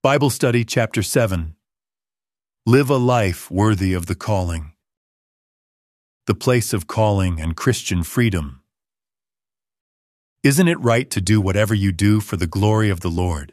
Bible Study Chapter 7. Live a life worthy of the calling. The place of calling and Christian freedom. Isn't it right to do whatever you do for the glory of the Lord?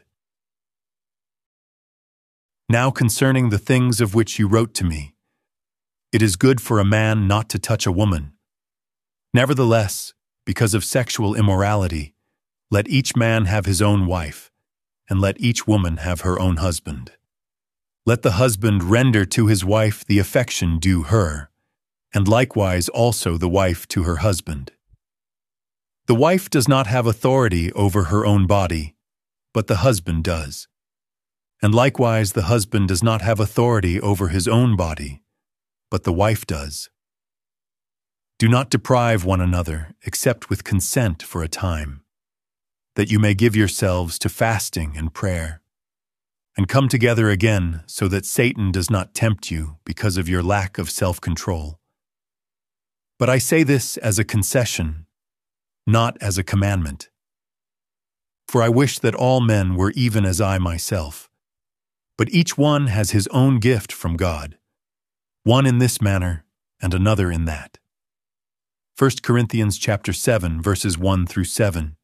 Now concerning the things of which you wrote to me, it is good for a man not to touch a woman. Nevertheless, because of sexual immorality, let each man have his own wife, and let each woman have her own husband. Let the husband render to his wife the affection due her, and likewise also the wife to her husband. The wife does not have authority over her own body, but the husband does. And likewise the husband does not have authority over his own body, but the wife does. Do not deprive one another except with consent for a time, that you may give yourselves to fasting and prayer, and come together again so that Satan does not tempt you because of your lack of self-control. But I say this as a concession, not as a commandment. For I wish that all men were even as I myself. But each one has his own gift from God, one in this manner and another in that. 1 Corinthians chapter 7, verses 1 through 7.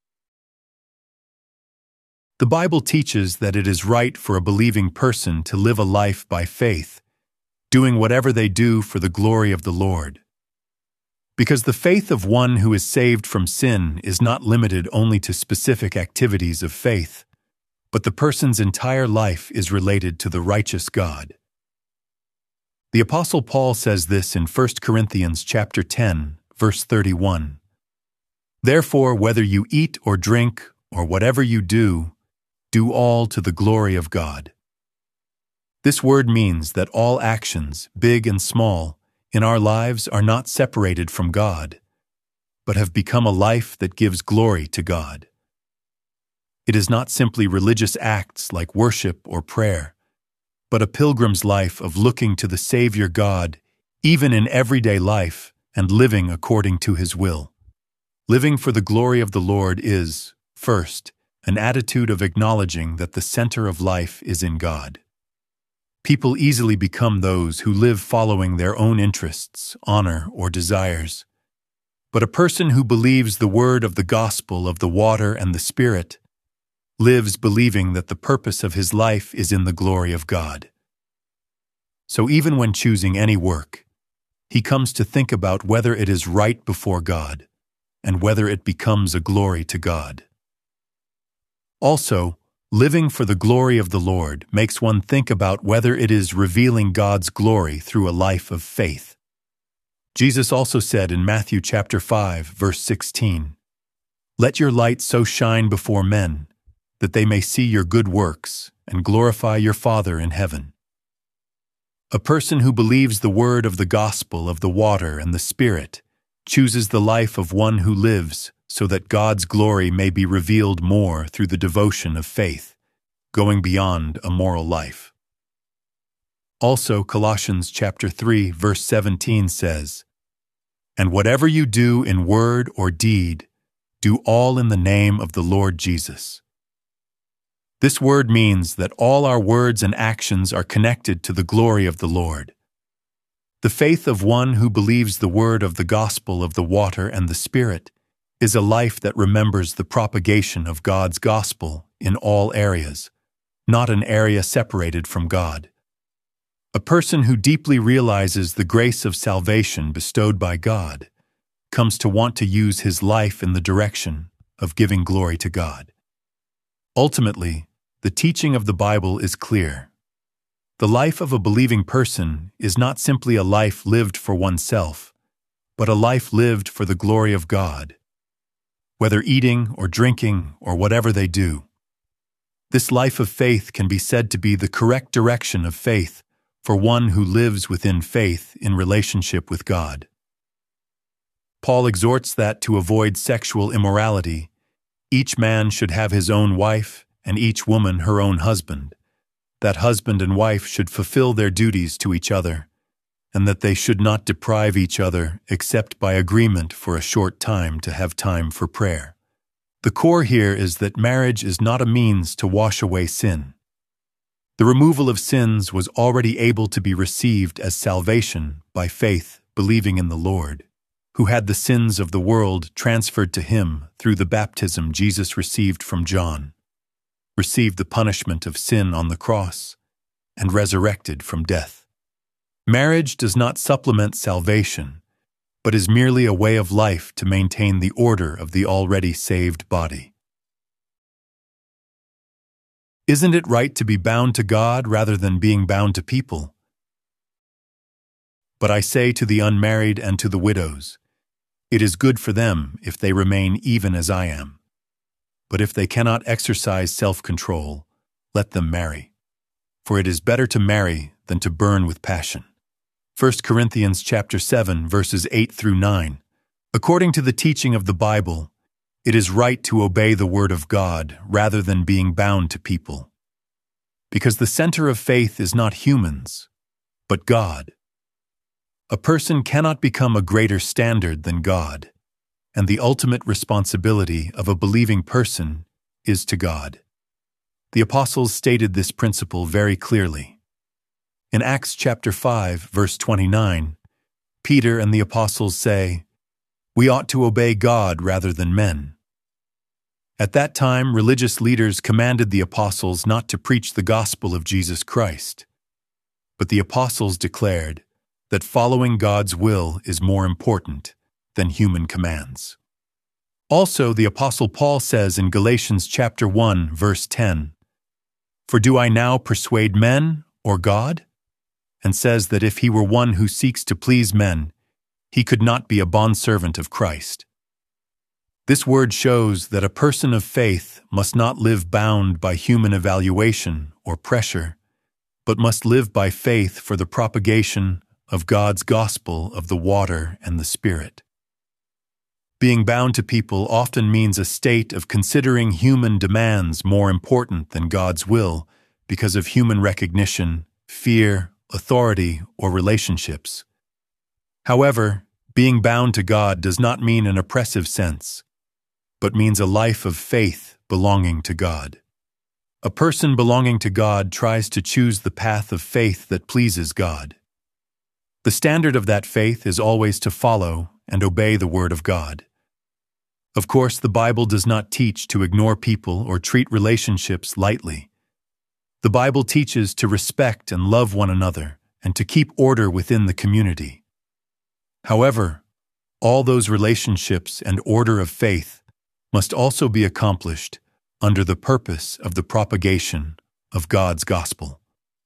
The Bible teaches that it is right for a believing person to live a life by faith, doing whatever they do for the glory of the Lord. Because the faith of one who is saved from sin is not limited only to specific activities of faith, but the person's entire life is related to the righteous God. The Apostle Paul says this in 1 Corinthians chapter 10, verse 31. Therefore, whether you eat or drink or whatever you do all to the glory of God. This word means that all actions, big and small, in our lives are not separated from God, but have become a life that gives glory to God. It is not simply religious acts like worship or prayer, but a pilgrim's life of looking to the Savior God, even in everyday life, and living according to His will. Living for the glory of the Lord is, first, an attitude of acknowledging that the center of life is in God. People easily become those who live following their own interests, honor, or desires. But a person who believes the word of the gospel of the water and the Spirit lives believing that the purpose of his life is in the glory of God. So even when choosing any work, he comes to think about whether it is right before God and whether it becomes a glory to God. Also, living for the glory of the Lord makes one think about whether it is revealing God's glory through a life of faith. Jesus also said in Matthew chapter 5, verse 16, "Let your light so shine before men, that they may see your good works and glorify your Father in heaven." A person who believes the word of the gospel of the water and the Spirit chooses the life of one who lives so that God's glory may be revealed more through the devotion of faith, going beyond a moral life. Also, Colossians chapter 3, verse 17 says, "And whatever you do in word or deed, do all in the name of the Lord Jesus." This word means that all our words and actions are connected to the glory of the Lord. The faith of one who believes the word of the gospel of the water and the Spirit is a life that remembers the propagation of God's gospel in all areas, not an area separated from God. A person who deeply realizes the grace of salvation bestowed by God comes to want to use his life in the direction of giving glory to God. Ultimately, the teaching of the Bible is clear. The life of a believing person is not simply a life lived for oneself, but a life lived for the glory of God, whether eating or drinking or whatever they do. This life of faith can be said to be the correct direction of faith for one who lives within faith in relationship with God. Paul exhorts that to avoid sexual immorality, each man should have his own wife and each woman her own husband, that husband and wife should fulfill their duties to each other, and that they should not deprive each other except by agreement for a short time to have time for prayer. The core here is that marriage is not a means to wash away sin. The removal of sins was already able to be received as salvation by faith, believing in the Lord, who had the sins of the world transferred to him through the baptism Jesus received from John, received the punishment of sin on the cross, and resurrected from death. Marriage does not supplement salvation, but is merely a way of life to maintain the order of the already saved body. Isn't it right to be bound to God rather than being bound to people? But I say to the unmarried and to the widows, it is good for them if they remain even as I am. But if they cannot exercise self-control, let them marry. For it is better to marry than to burn with passion. 1 Corinthians chapter 7, verses 8 through 9. According to the teaching of the Bible, it is right to obey the Word of God rather than being bound to people. Because the center of faith is not humans, but God. A person cannot become a greater standard than God, and the ultimate responsibility of a believing person is to God. The apostles stated this principle very clearly. In Acts chapter 5, verse 29, Peter and the apostles say, "We ought to obey God rather than men." At that time, religious leaders commanded the apostles not to preach the gospel of Jesus Christ. But the apostles declared that following God's will is more important than human commands. Also, the apostle Paul says in Galatians chapter 1, verse 10, "For do I now persuade men or God?" And says that if he were one who seeks to please men, he could not be a bondservant of Christ. This word shows that a person of faith must not live bound by human evaluation or pressure, but must live by faith for the propagation of God's gospel of the water and the Spirit. Being bound to people often means a state of considering human demands more important than God's will because of human recognition, fear, authority, or relationships. However, being bound to God does not mean an oppressive sense, but means a life of faith belonging to God. A person belonging to God tries to choose the path of faith that pleases God. The standard of that faith is always to follow and obey the Word of God. Of course, the Bible does not teach to ignore people or treat relationships lightly. The Bible teaches to respect and love one another and to keep order within the community. However, all those relationships and order of faith must also be accomplished under the purpose of the propagation of God's gospel.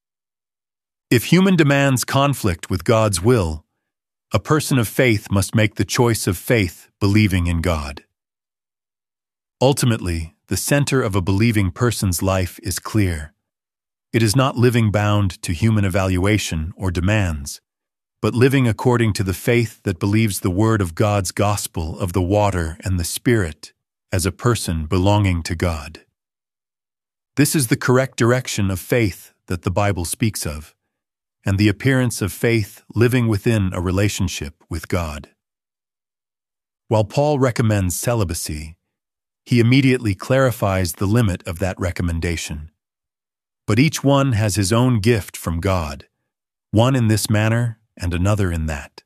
If human demands conflict with God's will, a person of faith must make the choice of faith believing in God. Ultimately, the center of a believing person's life is clear. It is not living bound to human evaluation or demands, but living according to the faith that believes the word of God's gospel of the water and the Spirit as a person belonging to God. This is the correct direction of faith that the Bible speaks of, and the appearance of faith living within a relationship with God. While Paul recommends celibacy, he immediately clarifies the limit of that recommendation. But each one has his own gift from God, one in this manner and another in that.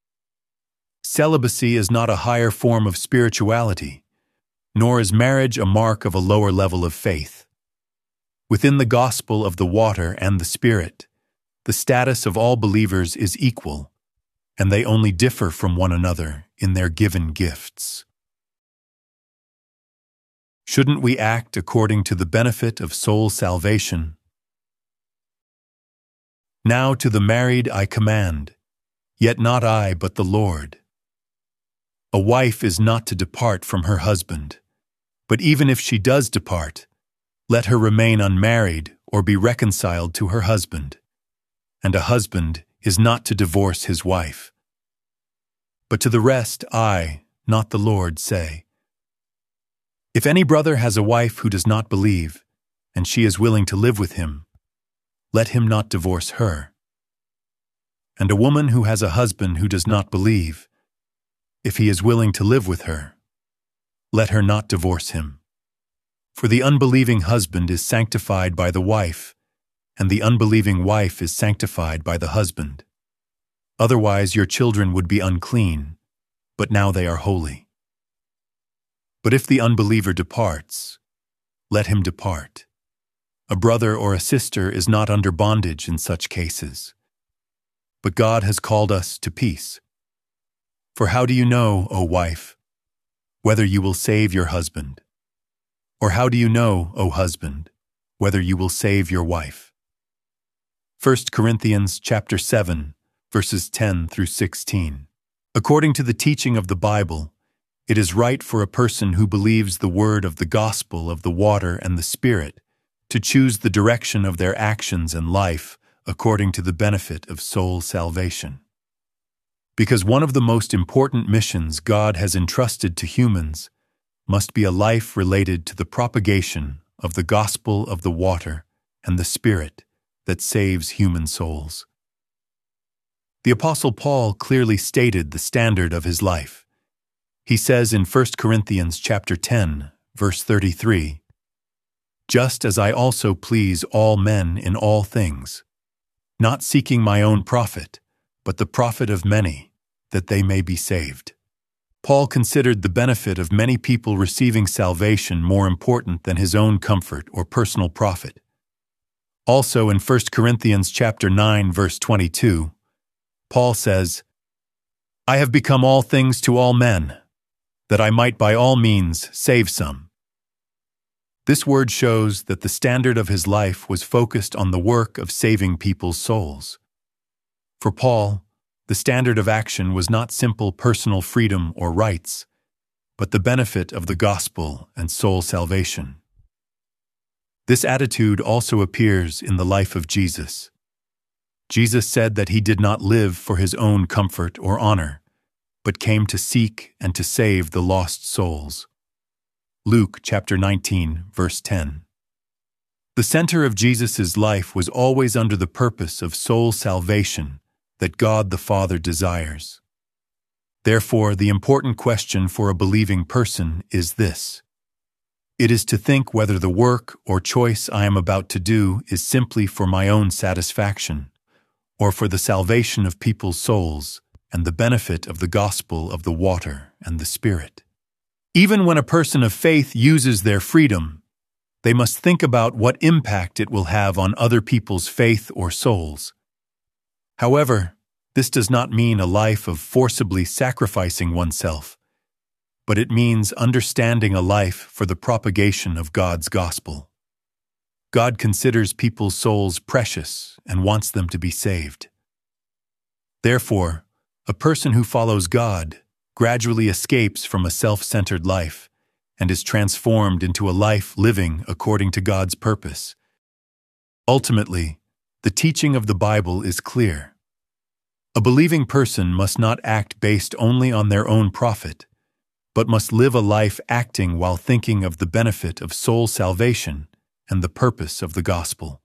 Celibacy is not a higher form of spirituality, nor is marriage a mark of a lower level of faith. Within the gospel of the water and the Spirit, the status of all believers is equal, and they only differ from one another in their given gifts. Shouldn't we act according to the benefit of soul salvation? Now to the married I command, yet not I but the Lord. A wife is not to depart from her husband, but even if she does depart, let her remain unmarried or be reconciled to her husband. And a husband is not to divorce his wife. But to the rest I, not the Lord, say, if any brother has a wife who does not believe, and she is willing to live with him, let him not divorce her. And a woman who has a husband who does not believe, if he is willing to live with her, let her not divorce him. For the unbelieving husband is sanctified by the wife, and the unbelieving wife is sanctified by the husband. Otherwise your children would be unclean, but now they are holy. But if the unbeliever departs, let him depart. A brother or a sister is not under bondage in such cases. But God has called us to peace. For how do you know, O wife, whether you will save your husband? Or how do you know, O husband, whether you will save your wife? 1 Corinthians chapter 7, verses 10 through 16. According to the teaching of the Bible, it is right for a person who believes the word of the gospel of the water and the Spirit to choose the direction of their actions and life according to the benefit of soul salvation. Because one of the most important missions God has entrusted to humans must be a life related to the propagation of the gospel of the water and the Spirit that saves human souls. The Apostle Paul clearly stated the standard of his life. He says in 1 Corinthians chapter 10, verse 33, "Just as I also please all men in all things, not seeking my own profit, but the profit of many, that they may be saved." Paul considered the benefit of many people receiving salvation more important than his own comfort or personal profit. Also in 1 Corinthians chapter 9, verse 22, Paul says, "I have become all things to all men, that I might by all means save some." This word shows that the standard of his life was focused on the work of saving people's souls. For Paul, the standard of action was not simple personal freedom or rights, but the benefit of the gospel and soul salvation. This attitude also appears in the life of Jesus. Jesus said that he did not live for his own comfort or honor, but came to seek and to save the lost souls. Luke chapter 19, verse 10. The center of Jesus' life was always under the purpose of soul salvation that God the Father desires. Therefore, the important question for a believing person is this. It is to think whether the work or choice I am about to do is simply for my own satisfaction, or for the salvation of people's souls and the benefit of the gospel of the water and the Spirit. Even when a person of faith uses their freedom, they must think about what impact it will have on other people's faith or souls. However, this does not mean a life of forcibly sacrificing oneself, but it means understanding a life for the propagation of God's gospel. God considers people's souls precious and wants them to be saved. Therefore, a person who follows God gradually escapes from a self-centered life and is transformed into a life living according to God's purpose. Ultimately, the teaching of the Bible is clear. A believing person must not act based only on their own profit, but must live a life acting while thinking of the benefit of soul salvation and the purpose of the gospel.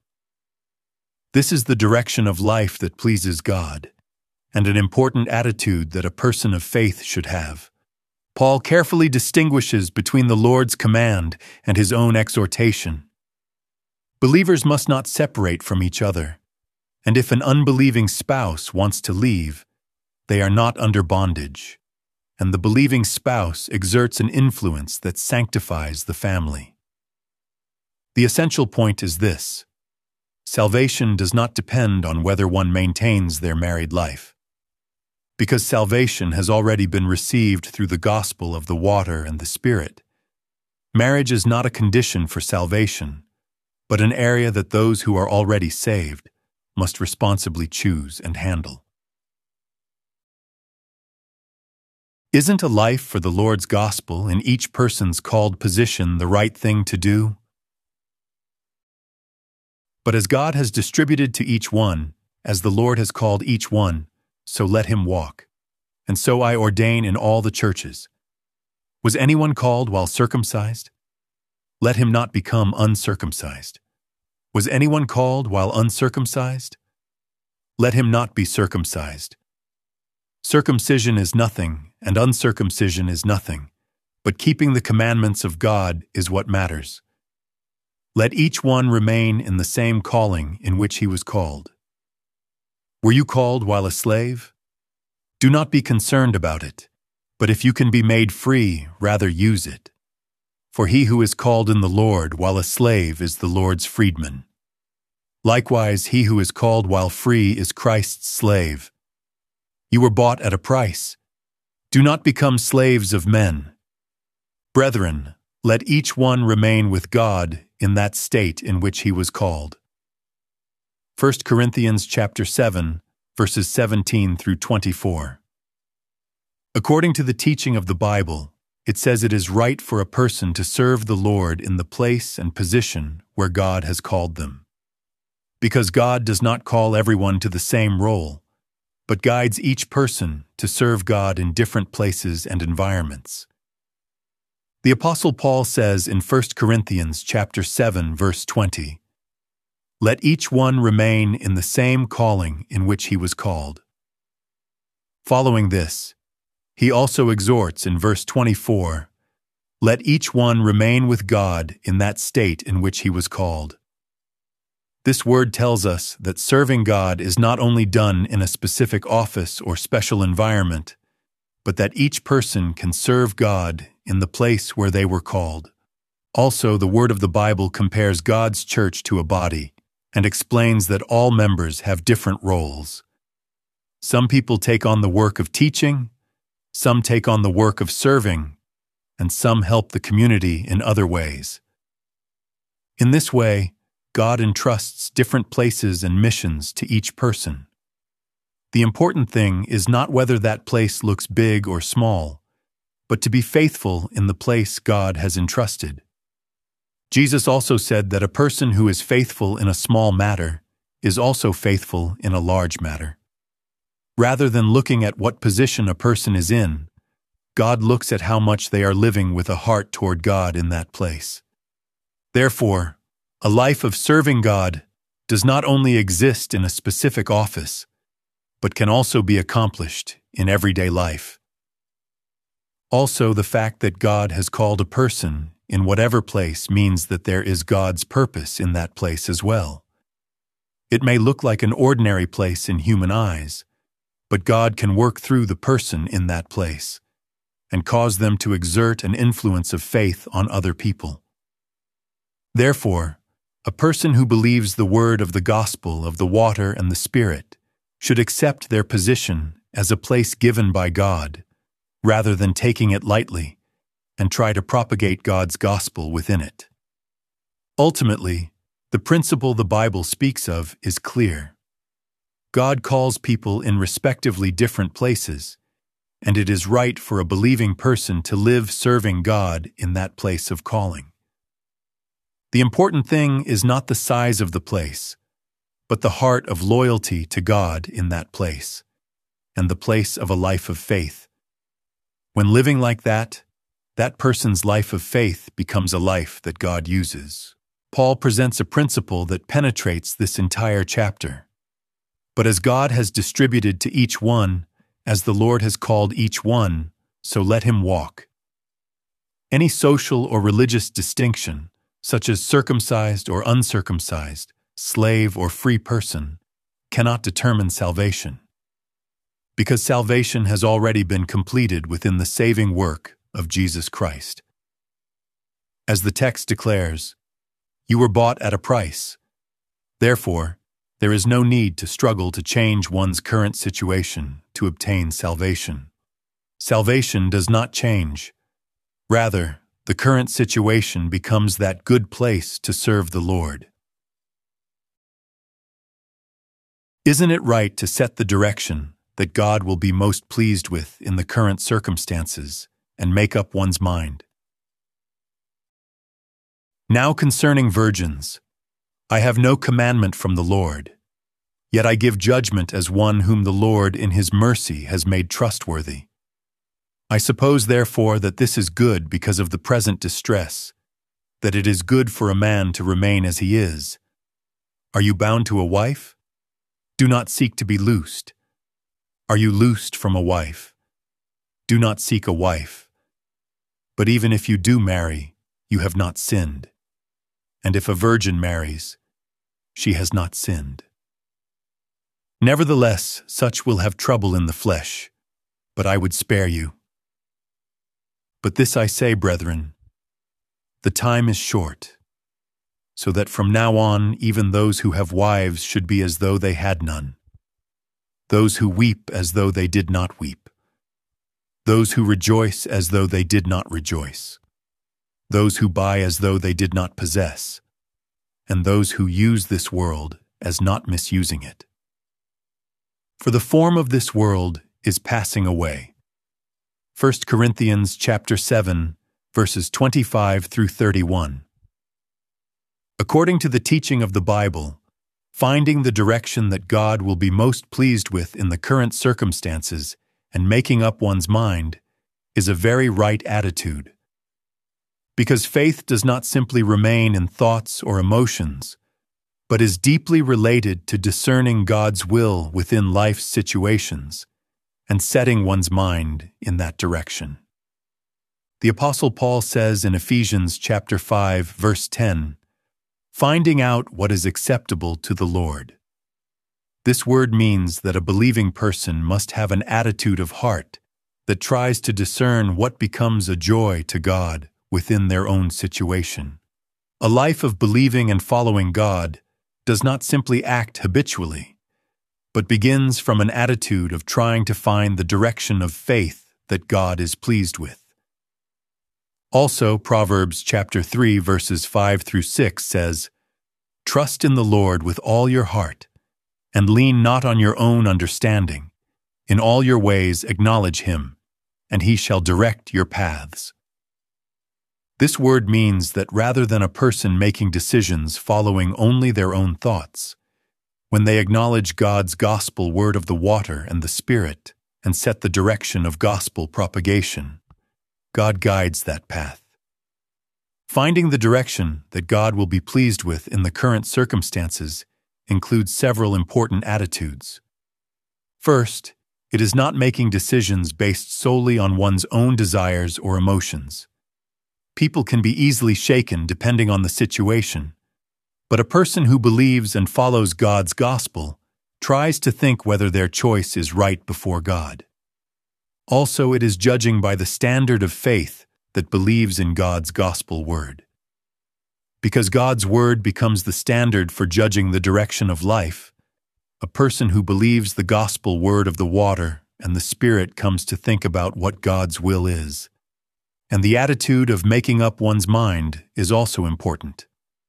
This is the direction of life that pleases God, and an important attitude that a person of faith should have. Paul carefully distinguishes between the Lord's command and his own exhortation. Believers must not separate from each other, and if an unbelieving spouse wants to leave, they are not under bondage, and the believing spouse exerts an influence that sanctifies the family. The essential point is this: salvation does not depend on whether one maintains their married life. Because salvation has already been received through the gospel of the water and the Spirit, marriage is not a condition for salvation, but an area that those who are already saved must responsibly choose and handle. Isn't a life for the Lord's gospel in each person's called position the right thing to do? But as God has distributed to each one, as the Lord has called each one, so let him walk. And so I ordain in all the churches. Was anyone called while circumcised? Let him not become uncircumcised. Was anyone called while uncircumcised? Let him not be circumcised. Circumcision is nothing, and uncircumcision is nothing, but keeping the commandments of God is what matters. Let each one remain in the same calling in which he was called. Were you called while a slave? Do not be concerned about it, but if you can be made free, rather use it. For he who is called in the Lord while a slave is the Lord's freedman. Likewise, he who is called while free is Christ's slave. You were bought at a price. Do not become slaves of men. Brethren, let each one remain with God in that state in which he was called. 1 Corinthians chapter 7, verses 17 through 24. According to the teaching of the Bible, it says it is right for a person to serve the Lord in the place and position where God has called them. Because God does not call everyone to the same role, but guides each person to serve God in different places and environments. The Apostle Paul says in 1 Corinthians chapter 7, verse 20, "Let each one remain in the same calling in which he was called." Following this, he also exhorts in verse 24, "Let each one remain with God in that state in which he was called." This word tells us that serving God is not only done in a specific office or special environment, but that each person can serve God in the place where they were called. Also, the word of the Bible compares God's church to a body and explains that all members have different roles. Some people take on the work of teaching, some take on the work of serving, and some help the community in other ways. In this way, God entrusts different places and missions to each person. The important thing is not whether that place looks big or small, but to be faithful in the place God has entrusted. Jesus also said that a person who is faithful in a small matter is also faithful in a large matter. Rather than looking at what position a person is in, God looks at how much they are living with a heart toward God in that place. Therefore, a life of serving God does not only exist in a specific office, but can also be accomplished in everyday life. Also, the fact that God has called a person in whatever place means that there is God's purpose in that place as well. It may look like an ordinary place in human eyes, but God can work through the person in that place and cause them to exert an influence of faith on other people. Therefore, a person who believes the word of the gospel of the water and the Spirit should accept their position as a place given by God, rather than taking it lightly and try to propagate God's gospel within it. Ultimately, the principle the Bible speaks of is clear. God calls people in respectively different places, and it is right for a believing person to live serving God in that place of calling. The important thing is not the size of the place, but the heart of loyalty to God in that place, and the place of a life of faith. When living like that, that person's life of faith becomes a life that God uses. Paul presents a principle that penetrates this entire chapter. But as God has distributed to each one, as the Lord has called each one, so let him walk. Any social or religious distinction, such as circumcised or uncircumcised, slave or free person, cannot determine salvation, because salvation has already been completed within the saving work of Jesus Christ. As the text declares, "You were bought at a price." Therefore, there is no need to struggle to change one's current situation to obtain salvation. Salvation does not change. Rather, the current situation becomes that good place to serve the Lord. Isn't it right to set the direction that God will be most pleased with in the current circumstances and make up one's mind? Now concerning virgins, I have no commandment from the Lord, yet I give judgment as one whom the Lord in his mercy has made trustworthy. I suppose therefore that this is good because of the present distress, that it is good for a man to remain as he is. Are you bound to a wife? Do not seek to be loosed. Are you loosed from a wife? Do not seek a wife. But even if you do marry, you have not sinned. and if a virgin marries, she has not sinned. Nevertheless, such will have trouble in the flesh, but I would spare you. But this I say, brethren, the time is short, so that from now on even those who have wives should be as though they had none, those who weep as though they did not weep, those who rejoice as though they did not rejoice, those who buy as though they did not possess, and those who use this world as not misusing it. For the form of this world is passing away. 1 Corinthians chapter 7, verses 25 through 31. According to the teaching of the Bible, finding the direction that God will be most pleased with in the current circumstances and making up one's mind is a very right attitude. Because faith does not simply remain in thoughts or emotions, but is deeply related to discerning God's will within life's situations and setting one's mind in that direction. The Apostle Paul says in Ephesians chapter 5, verse 10, "Finding out what is acceptable to the Lord." This word means that a believing person must have an attitude of heart that tries to discern what becomes a joy to God within their own situation. A life of believing and following God does not simply act habitually, but begins from an attitude of trying to find the direction of faith that God is pleased with. Also, Proverbs chapter 3, verses 5 through 6 says, "Trust in the Lord with all your heart, and lean not on your own understanding. In all your ways acknowledge him, and he shall direct your paths." This word means that rather than a person making decisions following only their own thoughts, when they acknowledge God's gospel word of the water and the Spirit and set the direction of gospel propagation, God guides that path. Finding the direction that God will be pleased with in the current circumstances includes several important attitudes. First, it is not making decisions based solely on one's own desires or emotions. People can be easily shaken depending on the situation, but a person who believes and follows God's gospel tries to think whether their choice is right before God. Also, it is judging by the standard of faith that believes in God's gospel word. Because God's word becomes the standard for judging the direction of life, a person who believes the gospel word of the water and the Spirit comes to think about what God's will is. And the attitude of making up one's mind is also important.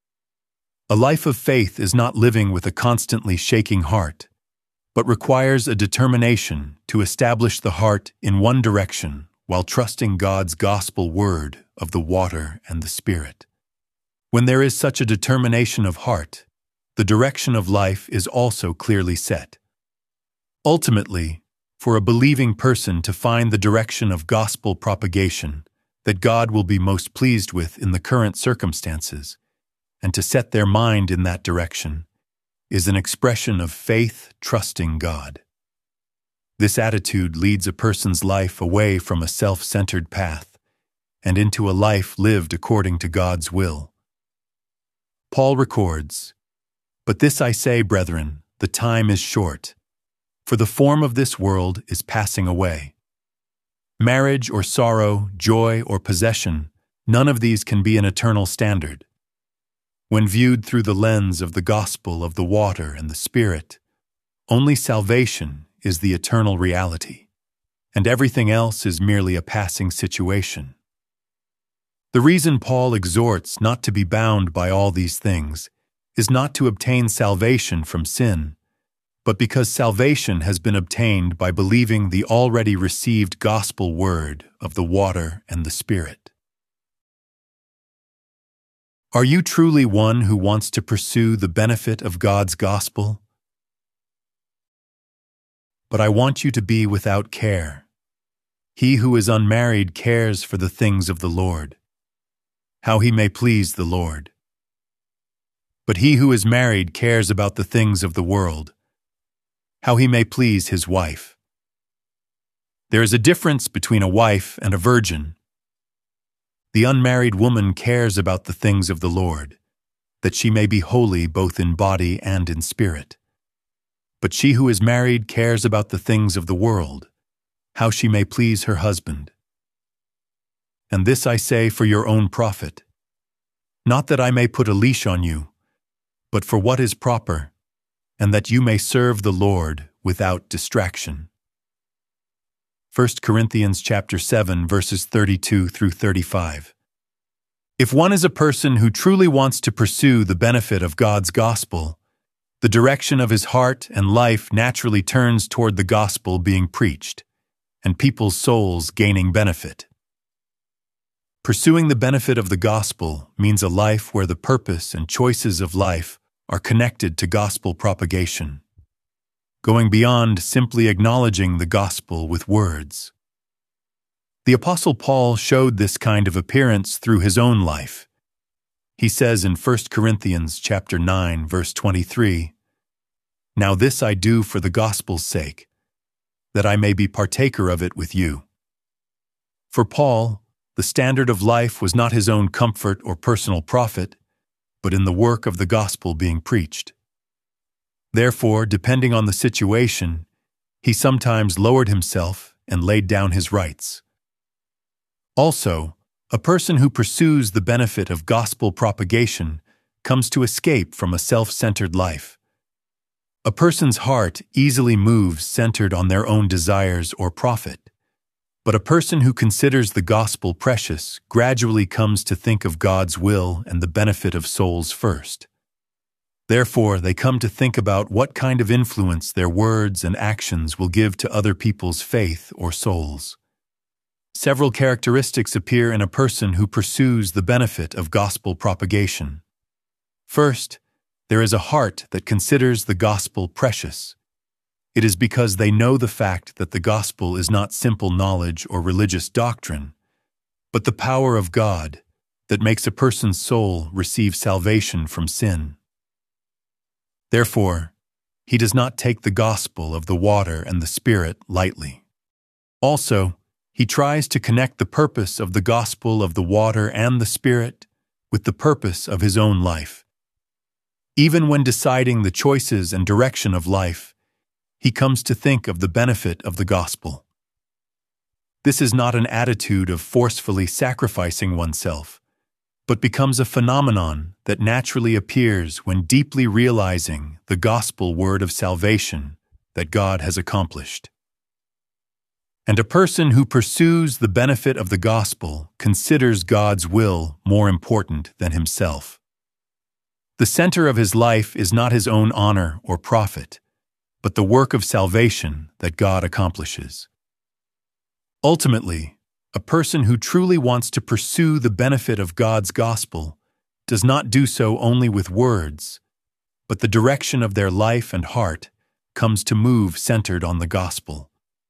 A life of faith is not living with a constantly shaking heart, but requires a determination to establish the heart in one direction while trusting God's gospel word of the water and the Spirit. When there is such a determination of heart, the direction of life is also clearly set. Ultimately, for a believing person to find the direction of gospel propagation that God will be most pleased with in the current circumstances, and to set their mind in that direction, is an expression of faith trusting God. This attitude leads a person's life away from a self-centered path and into a life lived according to God's will. Paul records, "But this I say, brethren, the time is short, for the form of this world is passing away. Marriage or sorrow, joy or possession, none of these can be an eternal standard. When viewed through the lens of the gospel of the water and the Spirit, only salvation is the eternal reality, and everything else is merely a passing situation." The reason Paul exhorts not to be bound by all these things is not to obtain salvation from sin, but because salvation has been obtained by believing the already received gospel word of the water and the Spirit. Are you truly one who wants to pursue the benefit of God's gospel? But I want you to be without care. He who is unmarried cares for the things of the Lord, how he may please the Lord. But he who is married cares about the things of the world, how he may please his wife. There is a difference between a wife and a virgin. The unmarried woman cares about the things of the Lord, that she may be holy both in body and in spirit. But she who is married cares about the things of the world, how she may please her husband. And this I say for your own profit, not that I may put a leash on you, but for what is proper, and that you may serve the Lord without distraction. 1 Corinthians chapter 7, verses 32 through 35. If one is a person who truly wants to pursue the benefit of God's gospel, the direction of his heart and life naturally turns toward the gospel being preached, and people's souls gaining benefit. Pursuing the benefit of the gospel means a life where the purpose and choices of life are connected to gospel propagation, going beyond simply acknowledging the gospel with words. The Apostle Paul showed this kind of appearance through his own life. He says in 1 Corinthians chapter 9, verse 23, "Now this I do for the gospel's sake, that I may be partaker of it with you." For Paul, the standard of life was not his own comfort or personal profit, but in the work of the gospel being preached. Therefore, depending on the situation, he sometimes lowered himself and laid down his rights. Also, a person who pursues the benefit of gospel propagation comes to escape from a self-centered life. A person's heart easily moves centered on their own desires or profit. But a person who considers the gospel precious gradually comes to think of God's will and the benefit of souls first. Therefore, they come to think about what kind of influence their words and actions will give to other people's faith or souls. Several characteristics appear in a person who pursues the benefit of gospel propagation. First, there is a heart that considers the gospel precious. It is because they know the fact that the gospel is not simple knowledge or religious doctrine, but the power of God that makes a person's soul receive salvation from sin. Therefore, he does not take the gospel of the water and the Spirit lightly. Also, he tries to connect the purpose of the gospel of the water and the Spirit with the purpose of his own life. Even when deciding the choices and direction of life, he comes to think of the benefit of the gospel. This is not an attitude of forcefully sacrificing oneself, but becomes a phenomenon that naturally appears when deeply realizing the gospel word of salvation that God has accomplished. And a person who pursues the benefit of the gospel considers God's will more important than himself. The center of his life is not his own honor or profit, but the work of salvation that God accomplishes. Ultimately, a person who truly wants to pursue the benefit of God's gospel does not do so only with words, but the direction of their life and heart comes to move centered on the gospel.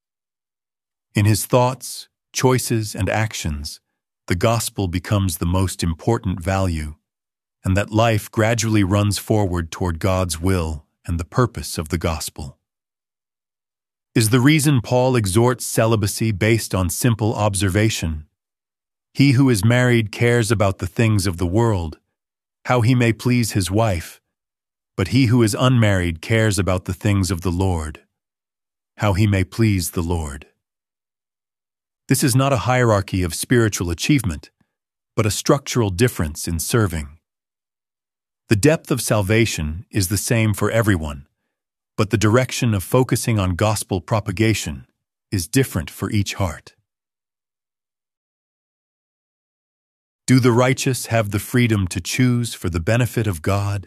In his thoughts, choices, and actions, the gospel becomes the most important value, and that life gradually runs forward toward God's will and the purpose of the gospel. Is the reason Paul exhorts celibacy based on simple observation? He who is married cares about the things of the world, how he may please his wife, but he who is unmarried cares about the things of the Lord, how he may please the Lord. This is not a hierarchy of spiritual achievement, but a structural difference in serving. The depth of salvation is the same for everyone, but the direction of focusing on gospel propagation is different for each heart. Do the righteous have the freedom to choose for the benefit of God?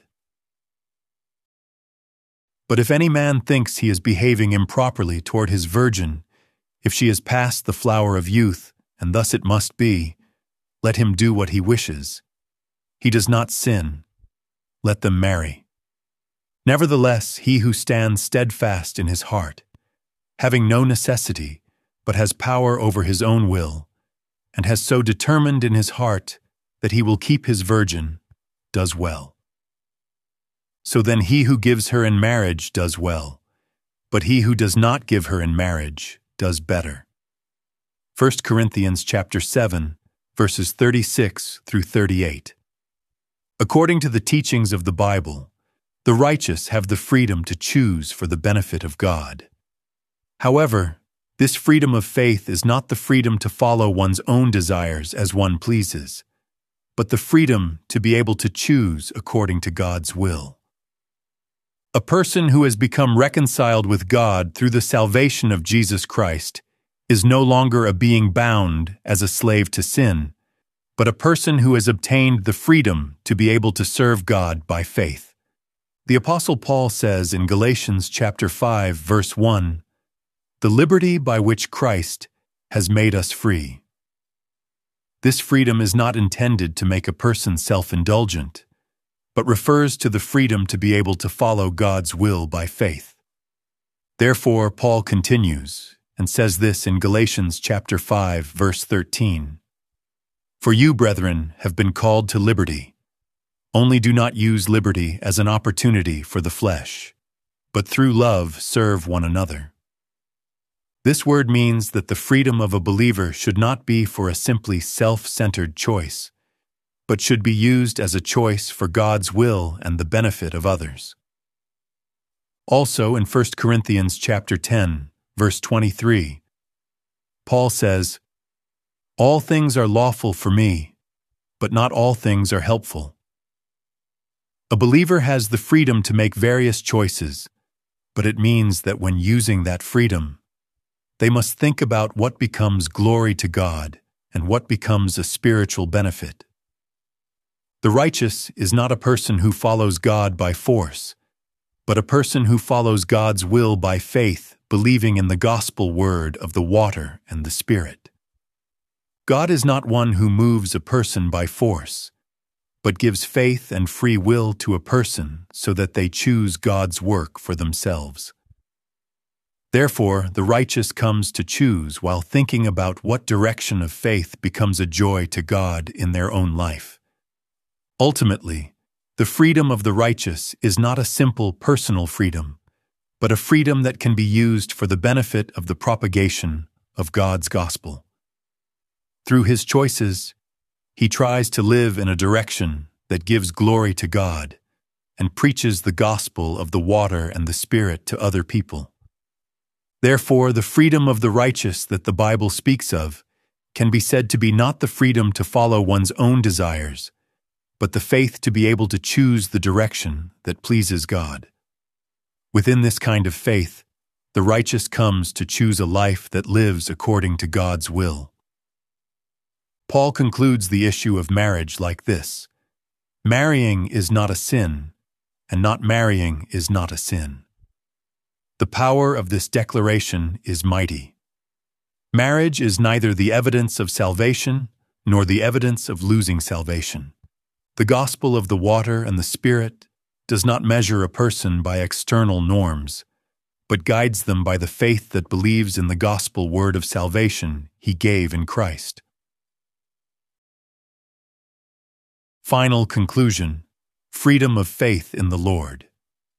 But if any man thinks he is behaving improperly toward his virgin, if she is past the flower of youth, and thus it must be, let him do what he wishes. He does not sin. Let them marry. Nevertheless, he who stands steadfast in his heart, having no necessity, but has power over his own will, and has so determined in his heart that he will keep his virgin, does well. So then he who gives her in marriage does well, but he who does not give her in marriage does better. 1 Corinthians chapter 7, verses 36 through 38. According to the teachings of the Bible, the righteous have the freedom to choose for the benefit of God. However, this freedom of faith is not the freedom to follow one's own desires as one pleases, but the freedom to be able to choose according to God's will. A person who has become reconciled with God through the salvation of Jesus Christ is no longer a being bound as a slave to sin, but a person who has obtained the freedom to be able to serve God by faith. The Apostle Paul says in Galatians chapter 5, verse 1, "The liberty by which Christ has made us free." This freedom is not intended to make a person self-indulgent, but refers to the freedom to be able to follow God's will by faith. Therefore, Paul continues and says this in Galatians chapter 5, verse 13, "For you, brethren, have been called to liberty. Only do not use liberty as an opportunity for the flesh, but through love serve one another." This word means that the freedom of a believer should not be for a simply self-centered choice, but should be used as a choice for God's will and the benefit of others. Also in 1 Corinthians chapter 10, verse 23, Paul says, "All things are lawful for me, but not all things are helpful." A believer has the freedom to make various choices, but it means that when using that freedom, they must think about what becomes glory to God and what becomes a spiritual benefit. The righteous is not a person who follows God by force, but a person who follows God's will by faith, believing in the gospel word of the water and the Spirit. God is not one who moves a person by force, but gives faith and free will to a person so that they choose God's work for themselves. Therefore, the righteous comes to choose while thinking about what direction of faith becomes a joy to God in their own life. Ultimately, the freedom of the righteous is not a simple personal freedom, but a freedom that can be used for the benefit of the propagation of God's gospel. Through his choices, he tries to live in a direction that gives glory to God and preaches the gospel of the water and the Spirit to other people. Therefore, the freedom of the righteous that the Bible speaks of can be said to be not the freedom to follow one's own desires, but the faith to be able to choose the direction that pleases God. Within this kind of faith, the righteous comes to choose a life that lives according to God's will. Paul concludes the issue of marriage like this: "Marrying is not a sin, and not marrying is not a sin." The power of this declaration is mighty. Marriage is neither the evidence of salvation nor the evidence of losing salvation. The gospel of the water and the Spirit does not measure a person by external norms, but guides them by the faith that believes in the gospel word of salvation he gave in Christ. Final conclusion: freedom of faith in the Lord.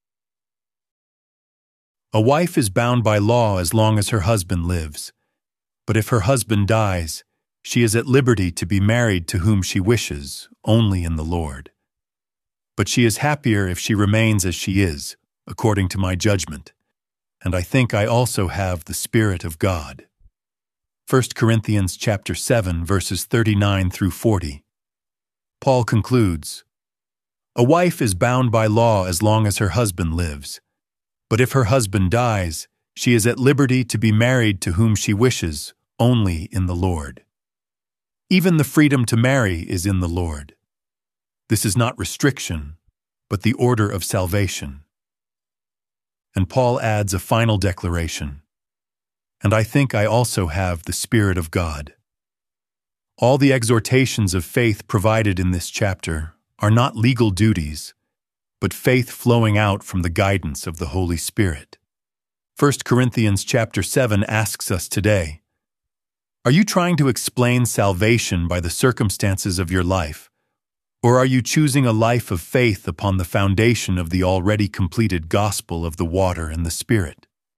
A wife is bound by law as long as her husband lives, but if her husband dies, she is at liberty to be married to whom she wishes, only in the Lord. But she is happier if she remains as she is, according to my judgment, and I think I also have the Spirit of God. 1 Corinthians chapter 7, verses 39 through 40. Paul concludes, "A wife is bound by law as long as her husband lives, but if her husband dies, she is at liberty to be married to whom she wishes, only in the Lord." Even the freedom to marry is in the Lord. This is not restriction, but the order of salvation. And Paul adds a final declaration, "And I think I also have the Spirit of God." All the exhortations of faith provided in this chapter are not legal duties, but faith flowing out from the guidance of the Holy Spirit. 1 Corinthians chapter 7 asks us today, are you trying to explain salvation by the circumstances of your life, or are you choosing a life of faith upon the foundation of the already completed gospel of the water and the Spirit?